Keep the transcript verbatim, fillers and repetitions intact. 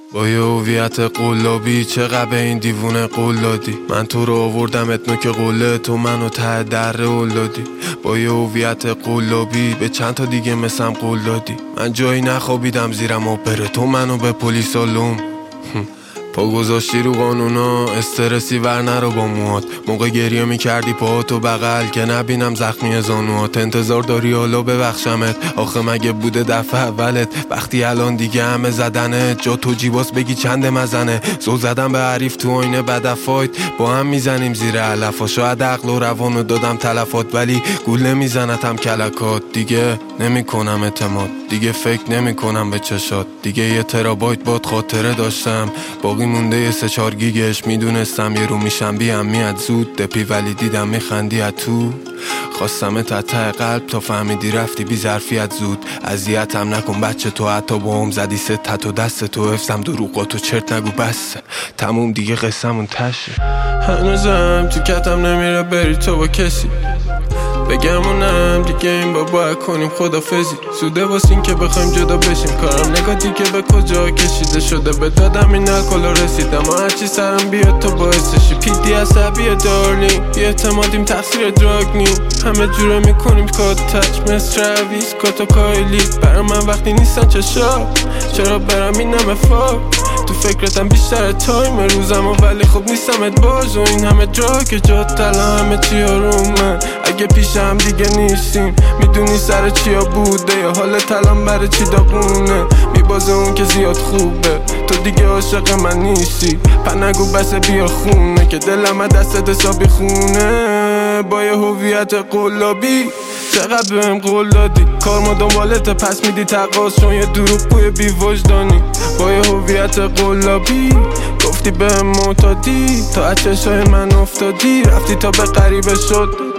با یه هویت قلابی چقدر به این دیوونه قول دادی. من تو رو آوردم اتنو که قله تو منو ته دره قول دادی. با یه هویت قلابی به چند تا دیگه مثلم قول دادی. من جایی نخوابیدم زیرم آبره تو منو به پلیس آلوم پا گذاشتی رو قانونا استرسی ور نرو با موهات. موقع گریه میکردی پاهاتو بغل که نبینم زخمی زانوات. انتظار داری حالا ببخشمت آخه مگه بوده دفعه اولت؟ وقتی الان دیگه همه زدنت جا تو جیباس بگی چند مزنه. زو زدم به حریف تو آینه بدفایت با هم میزنیم زیر علفا. شاید عقل و روانو دادم تلفات ولی گول نمیزنتم کلکات. دیگه نمیکنم اعتماد دیگه فکر نمیکنم به چشات. دیگه یه ترابایت باد خاطره داشتم باقی مونده یه سه چار گیگش. میدونستم یه رو میشم بیام میاد زود دپی ولی دیدم میخندی از تو. خواستم تا ته قلب تا فهمیدی رفتی بی ظرفیت زود. اذیتم نکن بچه تو حتی با هم زدی ست و دست تو حفظم دروغاتو چرت نگو بسه تموم دیگه قصمون تشه. هنوزم تو کتم نمیره بری تو با کسی بگمونم دیگه این با باید کنیم خدافزی. زوده واسین که بخوایم جدا بشیم کارم نگاه دیگه به کجا کشیده شده. به دادم این الکل رسیدم و هرچی سرم بیاد تو باعثشی. پیدی عصبی دارلینگ بی اعتمادیم تقصیر دراگ نیم. همه جوره میکنیم کات تچ مثل ترویس کاتا کایلی. برای من وقتی نیستن چشا چرا برم این همه فاک. تو فکرتم بیشتر تایم روزم و ولی خب نیستمت باز. و این همه جا که جات تلا همه چیا رو من اگه پیشم دیگه نیستیم. میدونی سر چیا بوده یا حال تلام برای چی داغونه. میبازه اون که زیاد خوبه تو دیگه عاشق من نیستی. پنگو بس بیا خونه که دلم دست حسابی خونه. با یه هویت قلابی چقدر بهم قول دادی. کار ما دنبالت پس میدی تقاس چون یه دروغ بوی بی وجدانی. با یه هویت قلابی گفتی بهم معتادی تا از چشای من افتادی. رفتی تا به غریبه شد